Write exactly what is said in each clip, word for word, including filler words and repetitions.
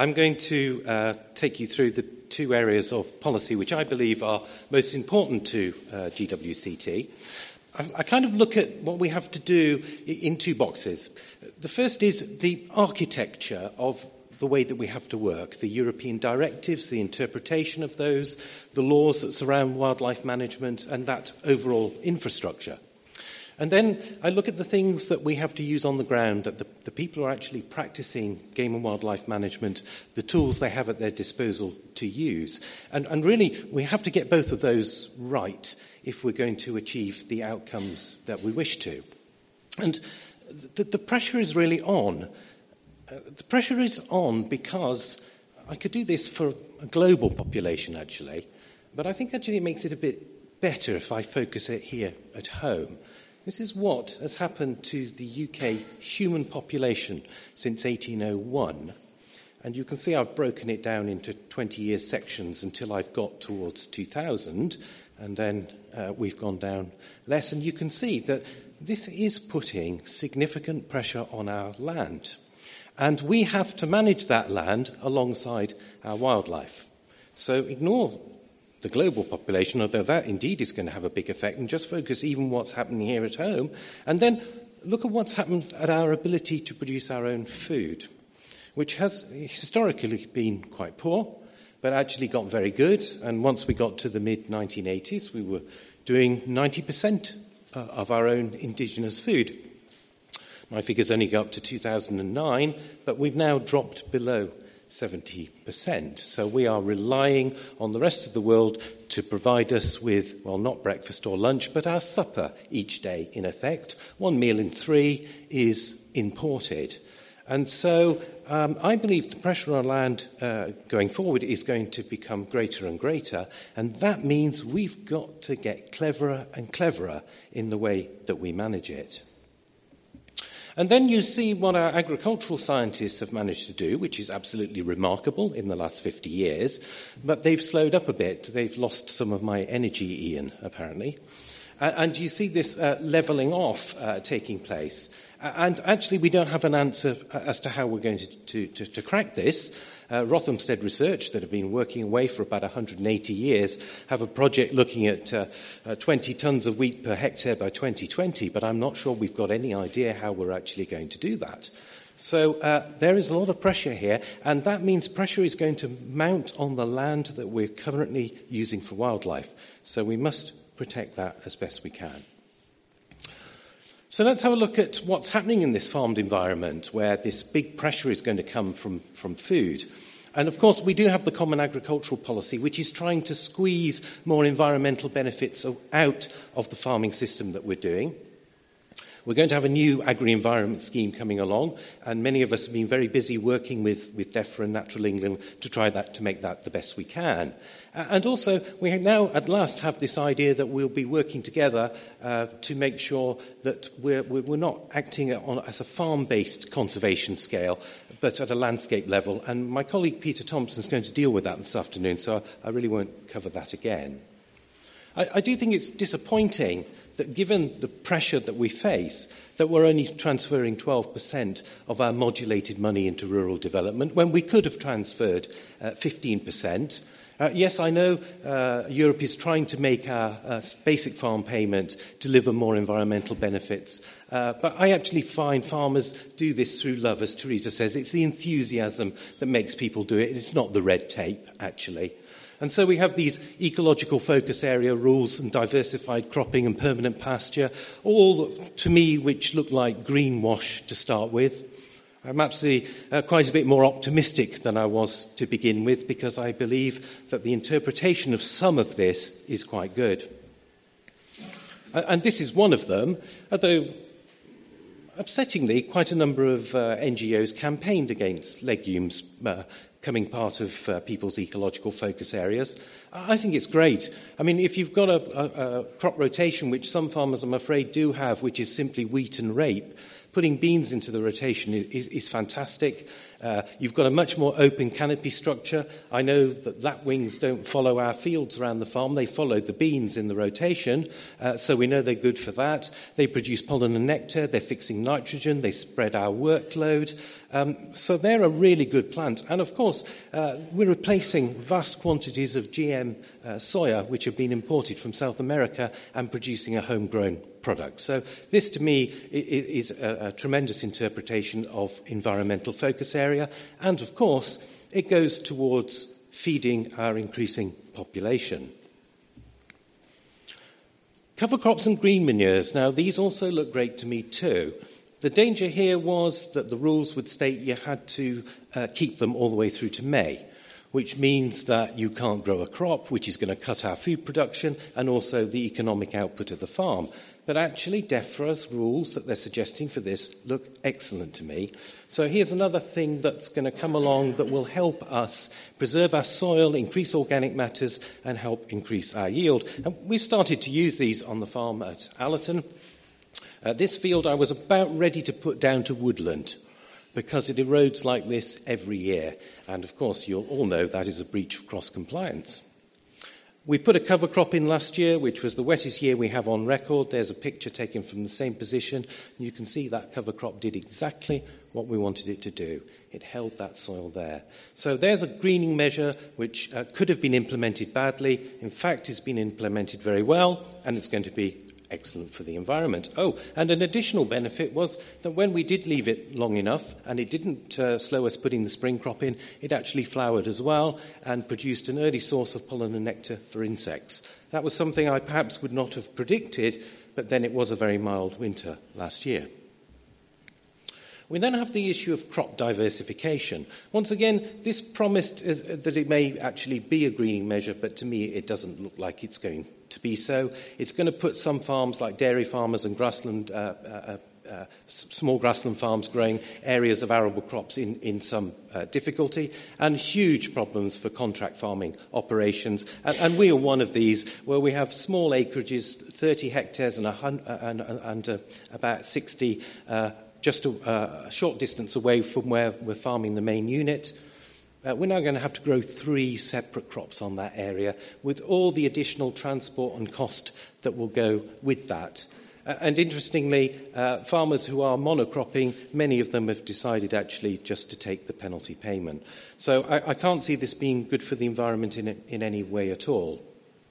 I'm going to uh, take you through the two areas of policy which I believe are most important to uh, G W C T. I, I kind of look at what we have to do in two boxes. The first is the architecture of the way that we have to work, the European directives, the interpretation of those, the laws that surround wildlife management, and that overall infrastructure. And then I look at the things that we have to use on the ground, that the, the people who are actually practicing game and wildlife management, the tools they have at their disposal to use. And, and really, we have to get both of those right if we're going to achieve the outcomes that we wish to. And the, the pressure is really on. Uh, the pressure is on because I could do this for a global population, actually, but I think actually it makes it a bit better if I focus it here at home. This is what has happened to the U K human population since eighteen oh one. And you can see I've broken it down into twenty-year sections until I've got towards two thousand, and then uh, we've gone down less. And you can see that this is putting significant pressure on our land. And we have to manage that land alongside our wildlife. So ignore the global population, although that indeed is going to have a big effect, and just focus even what's happening here at home, and then look at what's happened at our ability to produce our own food, which has historically been quite poor, but actually got very good. And once we got to the mid nineteen eighties, we were doing ninety percent of our own indigenous food. My figures only go up to two thousand nine, but we've now dropped below seventy percent. So we are relying on the rest of the world to provide us with, well, not breakfast or lunch, but our supper each day, in effect. One meal in three is imported. And so um, I believe the pressure on land uh, going forward is going to become greater and greater, and that means we've got to get cleverer and cleverer in the way that we manage it. And then you see what our agricultural scientists have managed to do, which is absolutely remarkable in the last fifty years, but they've slowed up a bit. They've lost some of my energy, Ian, apparently. Uh, and you see this uh, levelling off uh, taking place. Uh, and actually, we don't have an answer as to how we're going to, to, to, to crack this. Uh, Rothamsted Research, that have been working away for about one hundred eighty years, have a project looking at uh, uh, twenty tonnes of wheat per hectare by twenty twenty, but I'm not sure we've got any idea how we're actually going to do that. So uh, there is a lot of pressure here, and that means pressure is going to mount on the land that we're currently using for wildlife. So we must protect that as best we can. So let's have a look at what's happening in this farmed environment where this big pressure is going to come from, from food. And of course, we do have the Common Agricultural Policy, which is trying to squeeze more environmental benefits out of the farming system that we're doing. We're going to have a new agri-environment scheme coming along, and many of us have been very busy working with, with DEFRA and Natural England to try that, to make that the best we can. Uh, and also, we now at last have this idea that we'll be working together uh, to make sure that we're, we're not acting on, as a farm-based conservation scale, but at a landscape level. And my colleague Peter Thompson is going to deal with that this afternoon, so I really won't cover that again. I, I do think it's disappointing that given the pressure that we face, that we're only transferring twelve percent of our modulated money into rural development when we could have transferred uh, fifteen percent. Uh, yes, I know uh, Europe is trying to make our uh, basic farm payment deliver more environmental benefits, uh, but I actually find farmers do this through love, as Teresa says. It's the enthusiasm that makes people do it. It's not the red tape, actually. And so we have these ecological focus area rules and diversified cropping and permanent pasture, all, to me, which look like greenwash to start with. I'm actually uh, quite a bit more optimistic than I was to begin with, because I believe that the interpretation of some of this is quite good. And this is one of them, although upsettingly, quite a number of uh, N G Os campaigned against legumes uh, coming part of uh, people's ecological focus areas. I think it's great. I mean, if you've got a, a, a crop rotation, which some farmers, I'm afraid, do have, which is simply wheat and rape, putting beans into the rotation is, is fantastic. Uh, you've got a much more open canopy structure. I know that lapwings don't follow our fields around the farm. They follow the beans in the rotation, uh, so we know they're good for that. They produce pollen and nectar. They're fixing nitrogen. They spread our workload. Um, so they're a really good plant. And, of course, uh, we're replacing vast quantities of G M uh, soya, which have been imported from South America, and producing a homegrown product. So this, to me, is a, a tremendous interpretation of environmental focus area. And, of course, it goes towards feeding our increasing population. Cover crops and green manures. Now, these also look great to me too. The danger here was that the rules would state you had to uh, keep them all the way through to May, which means that you can't grow a crop, which is going to cut our food production and also the economic output of the farm. But actually, DEFRA's rules that they're suggesting for this look excellent to me. So here's another thing that's going to come along that will help us preserve our soil, increase organic matters, and help increase our yield. And we've started to use these on the farm at Allerton. Uh, this field I was about ready to put down to woodland because it erodes like this every year. And, of course, you'll all know that is a breach of cross-compliance. We put a cover crop in last year, which was the wettest year we have on record. There's a picture taken from the same position. And you can see that cover crop did exactly what we wanted it to do. It held that soil there. So there's a greening measure which uh, could have been implemented badly. In fact, it's been implemented very well, and it's going to be excellent for the environment. Oh, and an additional benefit was that when we did leave it long enough, and it didn't uh, slow us putting the spring crop in, it actually flowered as well and produced an early source of pollen and nectar for insects. That was something I perhaps would not have predicted, but then it was a very mild winter last year. We then have the issue of crop diversification. Once again, this promised uh, that it may actually be a greening measure, but to me it doesn't look like it's going to be so. It's going to put some farms like dairy farmers and grassland, uh, uh, uh, small grassland farms growing areas of arable crops in, in some uh, difficulty, and huge problems for contract farming operations. And, and we are one of these, where we have small acreages, thirty hectares and, a hun- and, and uh, about sixty uh, just a, uh, a short distance away from where we're farming the main unit. Uh, we're now going to have to grow three separate crops on that area with all the additional transport and cost that will go with that. Uh, and interestingly, uh, farmers who are monocropping, many of them have decided actually just to take the penalty payment. So I, I can't see this being good for the environment in, in any way at all.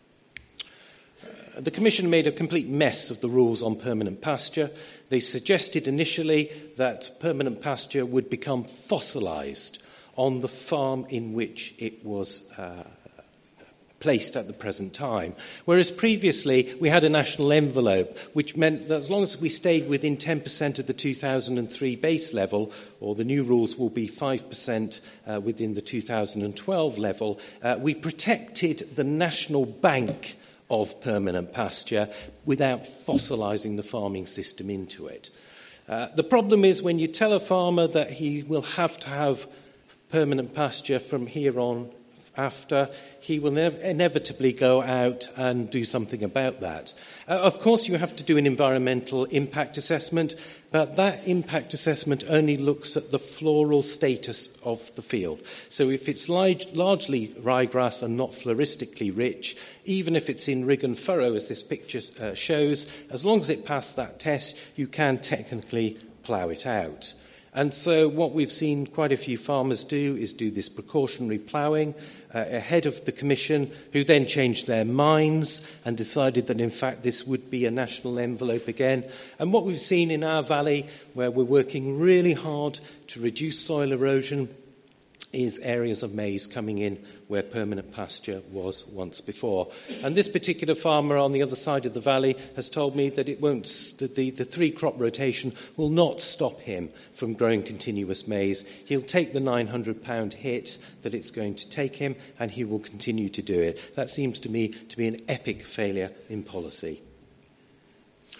The Commission made a complete mess of the rules on permanent pasture. They suggested initially that permanent pasture would become fossilised on the farm in which it was uh, placed at the present time. Whereas previously we had a national envelope, which meant that as long as we stayed within ten percent of the two thousand three base level, or the new rules will be five percent uh, within the two thousand twelve level, uh, we protected the national bank of permanent pasture without fossilising the farming system into it. Uh, the problem is when you tell a farmer that he will have to have permanent pasture from here on after, he will nev- inevitably go out and do something about that. Uh, of course, you have to do an environmental impact assessment, but that impact assessment only looks at the floral status of the field. So if it's large, largely ryegrass and not floristically rich, even if it's in rig and furrow, as this picture uh, shows, as long as it passed that test, you can technically plough it out. And so what we've seen quite a few farmers do is do this precautionary ploughing uh, ahead of the Commission, who then changed their minds and decided that, in fact, this would be a national envelope again. And what we've seen in our valley, where we're working really hard to reduce soil erosion, is areas of maize coming in where permanent pasture was once before. And this particular farmer on the other side of the valley has told me that it won't, that the, the three-crop rotation will not stop him from growing continuous maize. He'll take the nine hundred pound hit that it's going to take him, and he will continue to do it. That seems to me to be an epic failure in policy.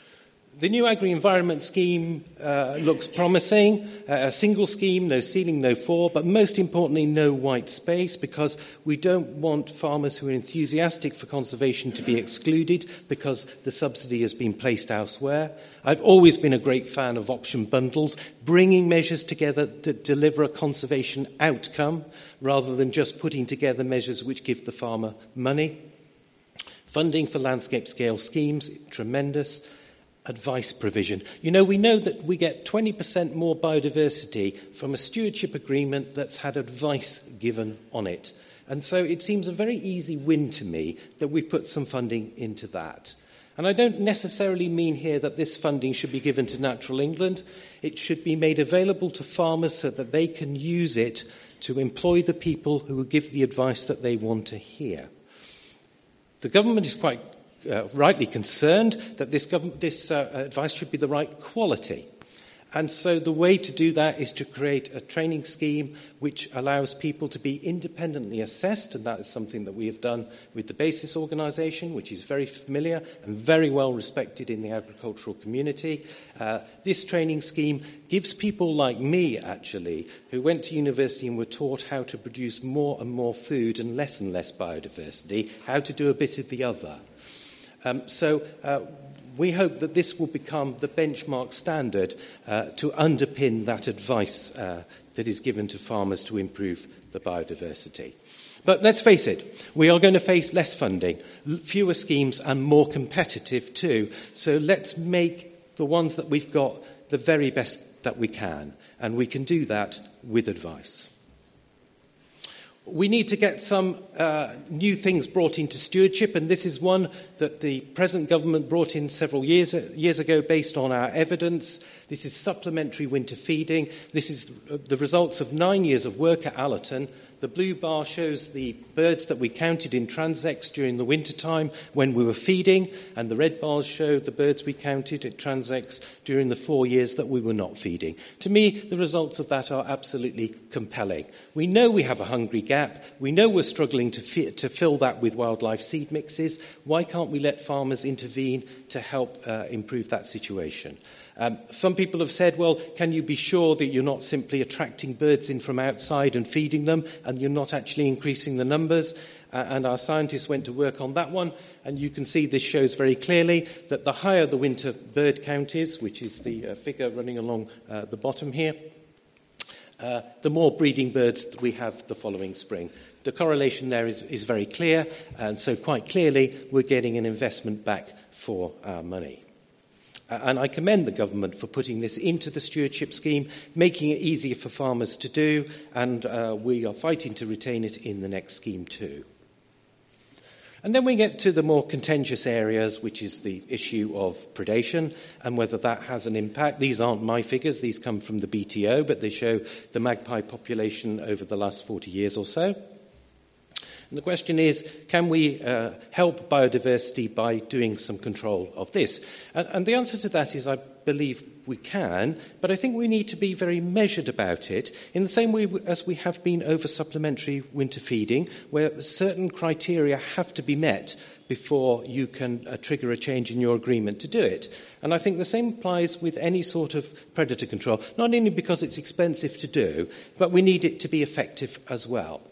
The new agri-environment scheme uh, looks promising. Uh, a single scheme, no ceiling, no floor, but most importantly, no white space, because we don't want farmers who are enthusiastic for conservation to be excluded because the subsidy has been placed elsewhere. I've always been a great fan of option bundles, bringing measures together to deliver a conservation outcome rather than just putting together measures which give the farmer money. Funding for landscape scale schemes, tremendous. Advice provision. You know, we know that we get twenty percent more biodiversity from a stewardship agreement that's had advice given on it. And so it seems a very easy win to me that we put some funding into that. And I don't necessarily mean here that this funding should be given to Natural England. It should be made available to farmers so that they can use it to employ the people who will give the advice that they want to hear. The government is quite Uh, rightly concerned that this, this uh, advice should be the right quality. And so the way to do that is to create a training scheme which allows people to be independently assessed, and that is something that we have done with the BASIS organisation, which is very familiar and very well respected in the agricultural community. Uh, this training scheme gives people like me, actually, who went to university and were taught how to produce more and more food and less and less biodiversity, how to do a bit of the other. Um, so uh, we hope that this will become the benchmark standard uh, to underpin that advice uh, that is given to farmers to improve the biodiversity. But let's face it, we are going to face less funding, fewer schemes and more competitive too. So let's make the ones that we've got the very best that we can, and we can do that with advice. We need to get some uh, new things brought into stewardship, and this is one that the present government brought in several years, years ago based on our evidence. This is supplementary winter feeding. This is the results of nine years of work at Allerton. The blue bar shows the birds that we counted in transects during the winter time when we were feeding, and the red bars show the birds we counted at transects during the four years that we were not feeding. To me, the results of that are absolutely compelling. We know we have a hungry gap. We know we're struggling to, fi- to fill that with wildlife seed mixes. Why can't we let farmers intervene to help uh, improve that situation? Um, some people have said, well, can you be sure that you're not simply attracting birds in from outside and feeding them, and you're not actually increasing the numbers? Uh, and our scientists went to work on that one, and you can see this shows very clearly that the higher the winter bird count is, which is the uh, figure running along uh, the bottom here, uh, the more breeding birds we have the following spring. The correlation there is, is very clear, and so quite clearly we're getting an investment back for our money. And I commend the government for putting this into the stewardship scheme, making it easier for farmers to do, and uh, we are fighting to retain it in the next scheme too. And then we get to the more contentious areas, which is the issue of predation and whether that has an impact. These aren't my figures, these come from the B T O, but they show the magpie population over the last forty years or so. And the question is, can we uh, help biodiversity by doing some control of this? And, and the answer to that is, I believe we can, but I think we need to be very measured about it, in the same way as we have been over supplementary winter feeding, where certain criteria have to be met before you can uh, trigger a change in your agreement to do it. And I think the same applies with any sort of predator control, not only because it's expensive to do, but we need it to be effective as well.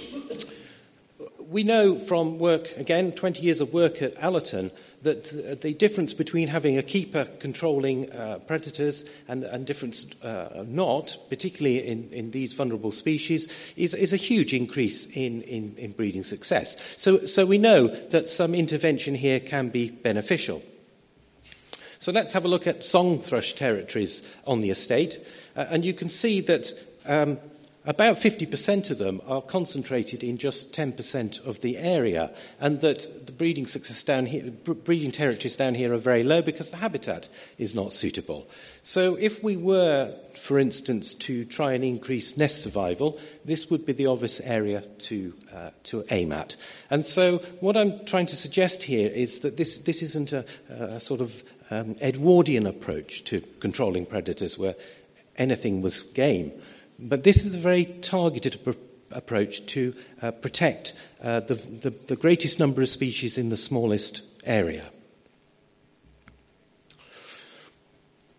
We know from work, again, twenty years of work at Allerton, that uh, the difference between having a keeper controlling uh, predators and, and difference uh, not, particularly in, in these vulnerable species, is, is a huge increase in, in, in breeding success. So, so we know that some intervention here can be beneficial. So let's have a look at song thrush territories on the estate, uh, and you can see that um, about fifty percent of them are concentrated in just ten percent of the area, and that the breeding success down here, breeding territories down here are very low because the habitat is not suitable. So if we were, for instance, to try and increase nest survival, this would be the obvious area to uh, to aim at. And so what I'm trying to suggest here is that this, this isn't a, a sort of um, Edwardian approach to controlling predators where anything was game. But this is a very targeted pr- approach to uh, protect uh, the, the, the greatest number of species in the smallest area.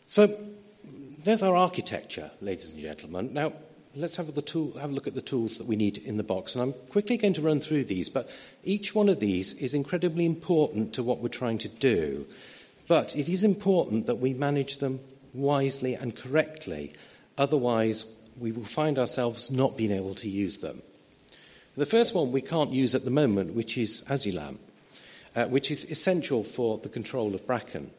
So there's our architecture, ladies and gentlemen. Now, let's have, the tool, have a look at the tools that we need in the box. And I'm quickly going to run through these, but each one of these is incredibly important to what we're trying to do. But it is important that we manage them wisely and correctly. Otherwise, we will find ourselves not being able to use them. The first one we can't use at the moment, which is Azulam, uh, which is essential for the control of bracken.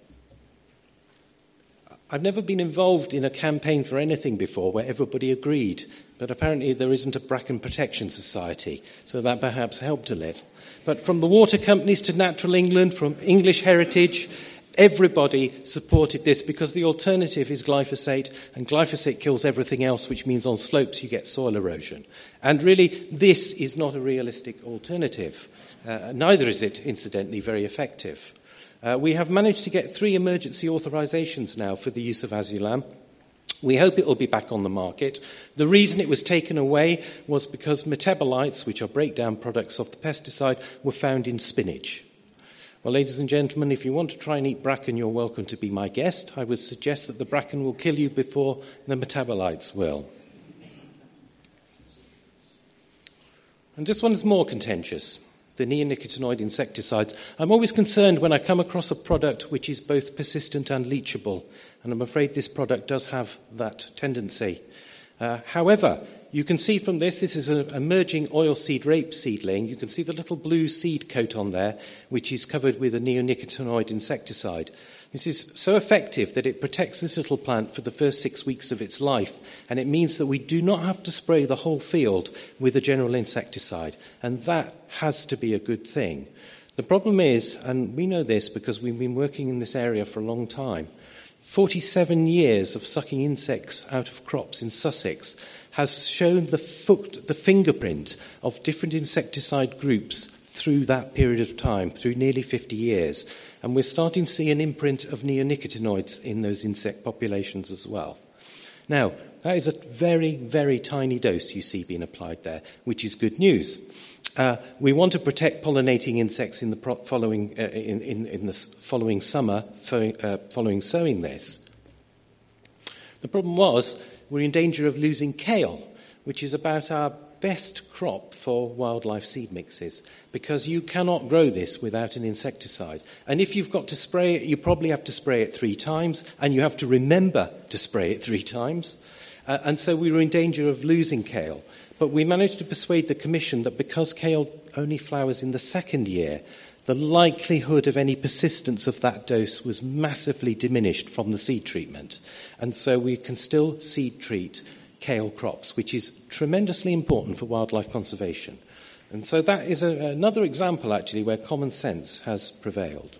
I've never been involved in a campaign for anything before where everybody agreed, but apparently there isn't a Bracken Protection Society, so that perhaps helped a little. But from the water companies to Natural England, from English Heritage, everybody supported this because the alternative is glyphosate, and glyphosate kills everything else, which means on slopes you get soil erosion. And really, this is not a realistic alternative. Uh, neither is it, incidentally, very effective. Uh, we have managed to get three emergency authorisations now for the use of Azulam. We hope it will be back on the market. The reason it was taken away was because metabolites, which are breakdown products of the pesticide, were found in spinach. Well, ladies and gentlemen, if you want to try and eat bracken, you're welcome to be my guest. I would suggest that the bracken will kill you before the metabolites will. And this one is more contentious. The neonicotinoid insecticides. I'm always concerned when I come across a product which is both persistent and leachable, and I'm afraid this product does have that tendency. Uh, however, you can see from this, this is an emerging oilseed rape seedling. You can see the little blue seed coat on there, which is covered with a neonicotinoid insecticide. This is so effective that it protects this little plant for the first six weeks of its life, and it means that we do not have to spray the whole field with a general insecticide, and that has to be a good thing. The problem is, and we know this because we've been working in this area for a long time, forty-seven years of sucking insects out of crops in Sussex has shown the, foot, the fingerprint of different insecticide groups through that period of time, through nearly fifty years. And we're starting to see an imprint of neonicotinoids in those insect populations as well. Now, that is a very, very tiny dose you see being applied there, which is good news. Uh, we want to protect pollinating insects in the pro- following uh, in, in, in the following summer, following, uh, following sowing this. The problem was we're in danger of losing kale, which is about our best crop for wildlife seed mixes, because you cannot grow this without an insecticide. And if you've got to spray it, you probably have to spray it three times, and you have to remember to spray it three times. Uh, and so we were in danger of losing kale. But we managed to persuade the Commission that because kale only flowers in the second year, the likelihood of any persistence of that dose was massively diminished from the seed treatment. And so we can still seed treat kale crops, which is tremendously important for wildlife conservation. And so that is a, another example, actually, where common sense has prevailed.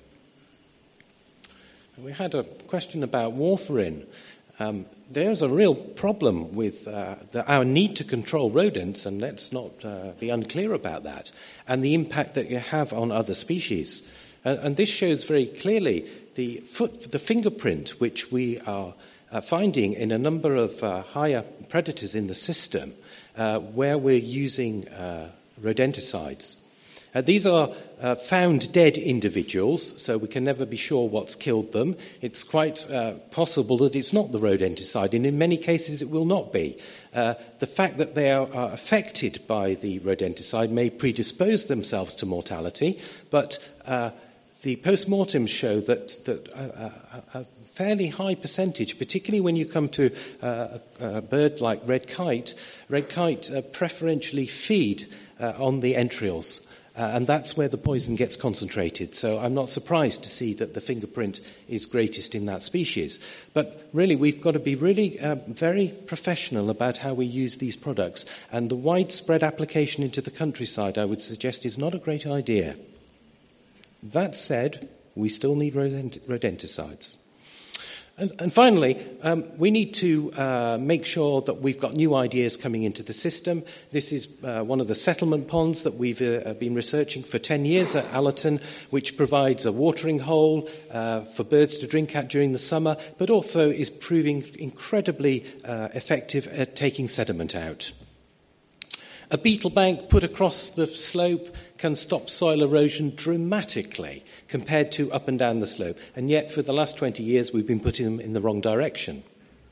We had a question about warfarin. Um, there's a real problem with uh, the, our need to control rodents, and let's not uh, be unclear about that, and the impact that you have on other species. And, and this shows very clearly the, foot, the fingerprint which we are Uh, finding in a number of uh, higher predators in the system uh, where we're using uh, rodenticides. Uh, these are uh, found dead individuals, so we can never be sure what's killed them. It's quite uh, possible that it's not the rodenticide, and in many cases it will not be. Uh, the fact that they are, are affected by the rodenticide may predispose themselves to mortality, but uh, the post-mortems show that, that a, a, a fairly high percentage, particularly when you come to uh, a, a bird like red kite, red kite uh, preferentially feed uh, on the entrails, uh, and that's where the poison gets concentrated. So I'm not surprised to see that the fingerprint is greatest in that species. But really, we've got to be really uh, very professional about how we use these products, and the widespread application into the countryside, I would suggest, is not a great idea. That said, we still need rodent- rodenticides. And, and finally, um, we need to uh, make sure that we've got new ideas coming into the system. This is uh, one of the settlement ponds that we've uh, been researching for ten years at Allerton, which provides a watering hole uh, for birds to drink at during the summer, but also is proving incredibly uh, effective at taking sediment out. A beetle bank put across the slope can stop soil erosion dramatically compared to up and down the slope. And yet, for the last twenty years, we've been putting them in the wrong direction.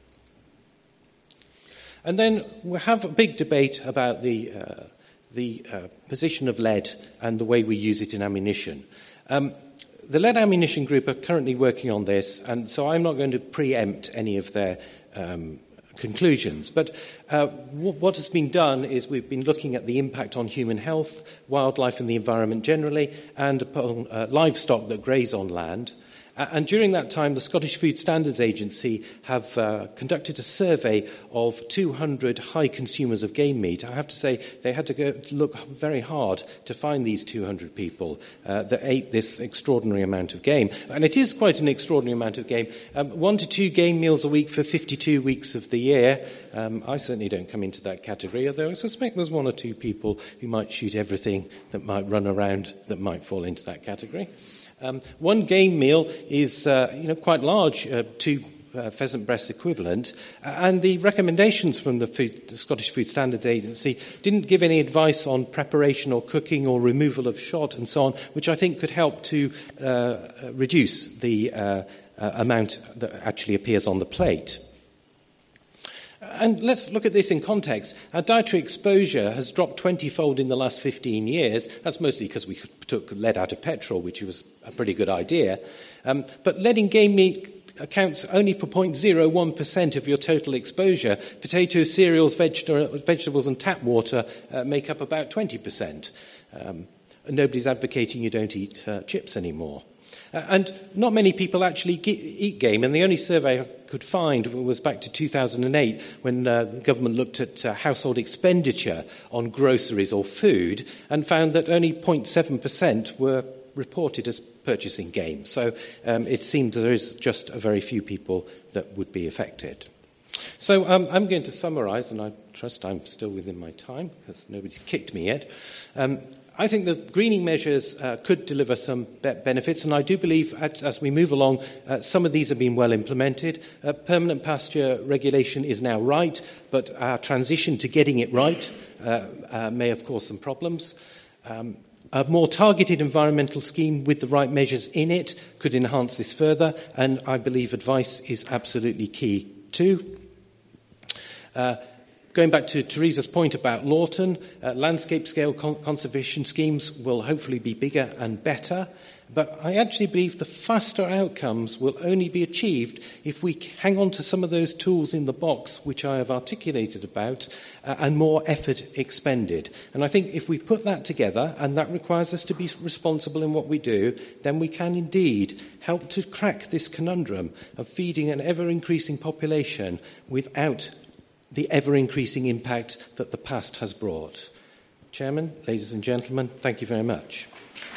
And then we have a big debate about the, uh, the uh, position of lead and the way we use it in ammunition. Um, the lead ammunition group are currently working on this, and so I'm not going to preempt any of their um, conclusions. But uh, w- what has been done is we've been looking at the impact on human health, wildlife and the environment generally, and upon uh, livestock that graze on land. And during that time, the Scottish Food Standards Agency have uh, conducted a survey of two hundred high consumers of game meat. I have to say they had to go look very hard to find these two hundred people uh, that ate this extraordinary amount of game. And it is quite an extraordinary amount of game. Um, one to two game meals a week for fifty-two weeks of the year. Um, I certainly don't come into that category, although I suspect there's one or two people who might shoot everything that might run around that might fall into that category. Um, one game meal is, uh, you know, quite large, uh, two uh, pheasant breasts equivalent, uh, and the recommendations from the, food, the Scottish Food Standards Agency didn't give any advice on preparation or cooking or removal of shot and so on, which I think could help to uh, reduce the uh, uh, amount that actually appears on the plate. And let's look at this in context. Our dietary exposure has dropped twenty-fold in the last fifteen years. That's mostly because we took lead out of petrol, which was a pretty good idea. Um, but lead in game meat accounts only for zero point zero one percent of your total exposure. Potatoes, cereals, veg- vegetables and tap water uh, make up about twenty percent. Um, nobody's advocating you don't eat uh, chips anymore. Uh, and not many people actually ge- eat game, and the only survey I could find was back to two thousand eight when uh, the government looked at uh, household expenditure on groceries or food and found that only zero point seven percent were reported as purchasing game. So um, it seems there is just a very few people that would be affected. So um, I'm going to summarise, and I trust I'm still within my time because nobody's kicked me yet. Um, I think the greening measures uh, could deliver some be- benefits, and I do believe as, as we move along, uh, some of these have been well implemented. Uh, permanent pasture regulation is now right, but our transition to getting it right uh, uh, may have caused some problems. Um, a more targeted environmental scheme with the right measures in it could enhance this further, and I believe advice is absolutely key too. Uh, Going back to Teresa's point about Lawton, uh, landscape-scale con- conservation schemes will hopefully be bigger and better, but I actually believe the faster outcomes will only be achieved if we hang on to some of those tools in the box which I have articulated about uh, and more effort expended. And I think if we put that together, and that requires us to be responsible in what we do, then we can indeed help to crack this conundrum of feeding an ever-increasing population without the ever-increasing impact that the past has brought. Chairman, ladies and gentlemen, thank you very much.